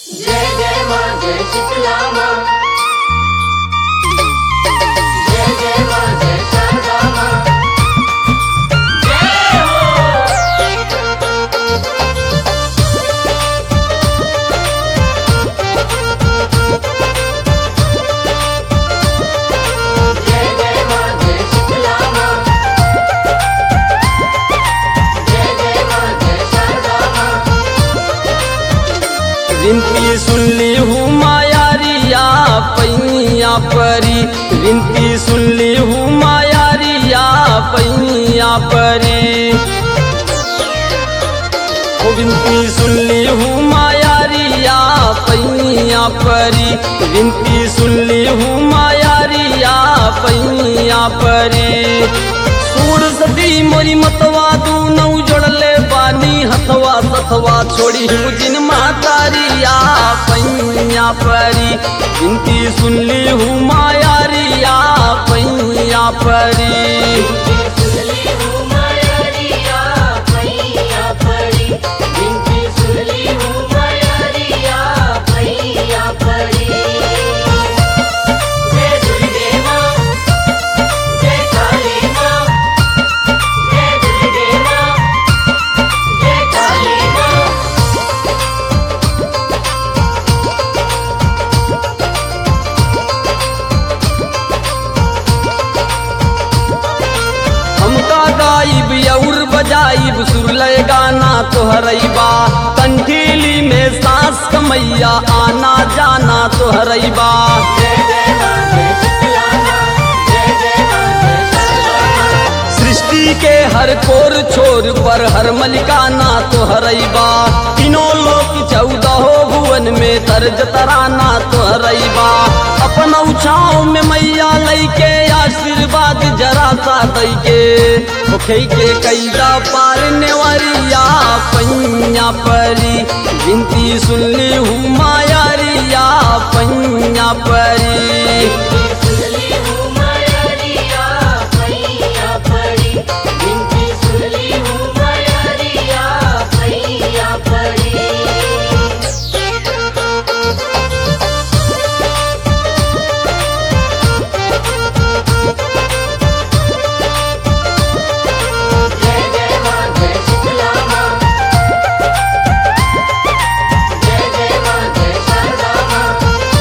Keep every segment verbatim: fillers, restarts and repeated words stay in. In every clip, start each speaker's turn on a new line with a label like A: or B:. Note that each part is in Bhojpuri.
A: जय जय माँ जय शीतला माँ, जय जय माँ जय शारदा माँ, जय हो। जय जय माँ जय शीतला माँ, जय जय माँ जय शारदा माँ।
B: विनती सुन ली हूँ मायारिया पैया परी, विनती सुन ली हूँ मायारिया पैया परी। ओ विनती सुन ली हूँ मायारिया पैया परी, विनती सुन ली हूँ मायारिया पैया परी। सूर सदी मोरी मतवा दू नौ जोड़ले बानी हथवा सथवा छोड़ी हूँ जिन मातारिया पैया परी, विनती सुन ली हूँ मायारिया पैया परी।
A: सुनली हूँ मायारिया पैया परी, विनती सुनली हूँ मायारिया पैया परी। जय दुर्गे माँ, जय काली माँ, जय दुर्गे माँ, जय काली माँ।
B: हमका गाइब और बजाइब सुरलय गाना तोहरैबा, कंठीली में सांस कमैया आना जाना तोहरैबा।
A: जय जय माँ जय शीतला माँ, जय जय माँ जय शारदा माँ।
B: सृष्टि के हर कोर छोर पर हर मलिकाना तोहरैबा, तीनों लोक चौदहो भुवन में तर्ज तराना तोहरैबा। अपन उछाव में मैया लैके आशीर्वाद जरा सा दैके, ओखे के कैदा पार नेवरिया पैया परी, विनती सुन ली हूँ मायारिया पैया परी।
A: सुनली हूँ मायारिया पैया परी, विनती सुनली हूँ मायारिया पैया परी। जय जय माँ जय शीतला माँ, जय जय माँ जय शारदा माँ,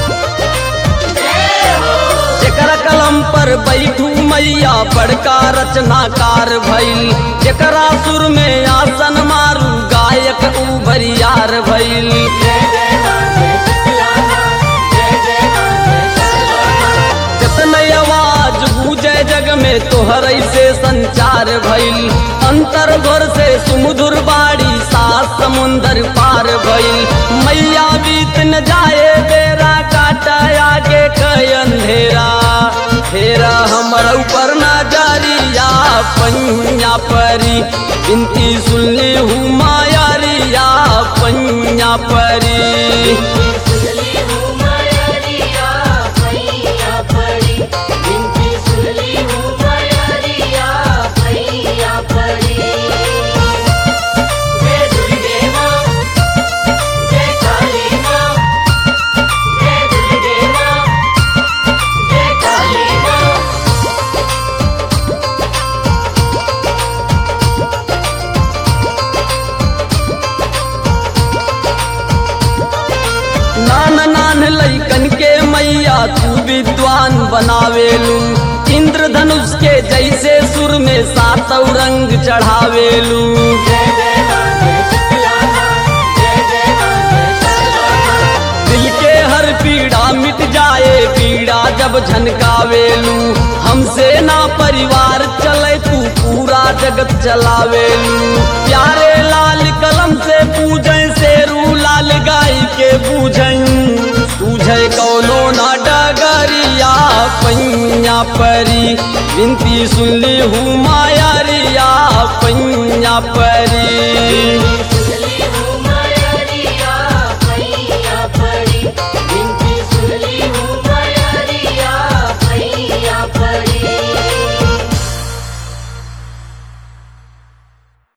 A: जय हो।
B: जेकरा कलम पर बैठू मैया बड़का रचनाकार भइल, जेकरा सुर में आसन मारू गायक उभरियार भइल।
A: जय जय माँ जय शीतला माँ, जय जय माँ जय शारदा माँ।
B: जतन आवाज गूंजे जग में तोहरै से संचार भइल, अंतर घर से सुमधुर बाड़ी सात समुंदर पार भइल। मैया बीत न जाए बेरा काटा आगे कई अंधेरा, फेरा हमर ऊपर नजरिया पैया परी, विनती सुन ली हूँ मायारिया पैया परी।
A: सुनली हूँ मायारिया पैया परी, विनती सुनली हूँ मायारिया पैया परी। जय दुर्गे माँ, जय काली माँ, जय दुर्गे माँ, जय काली माँ।
B: नान नान लैकन के मैया तू विद्वान बनावेलू, इंद्रधनुष के जैसे सुर में सातों रंग चढ़ावेलू।
A: जय जय माँ जय शीतला माँ, जय जय माँ जय शारदा माँ।
B: दिल के हर पीड़ा मिट जाए पीड़ा जब झनकावेलू, हमसे ना परिवार चले तू पूरा जगत चलावेलू। प्यारे लाल कलम से पूजे शेरू लाल गाय के पूजन, तुझे कौनो ना डगरिया पैया परी, विनती सुन ली हूँ मायारिया पैया परी।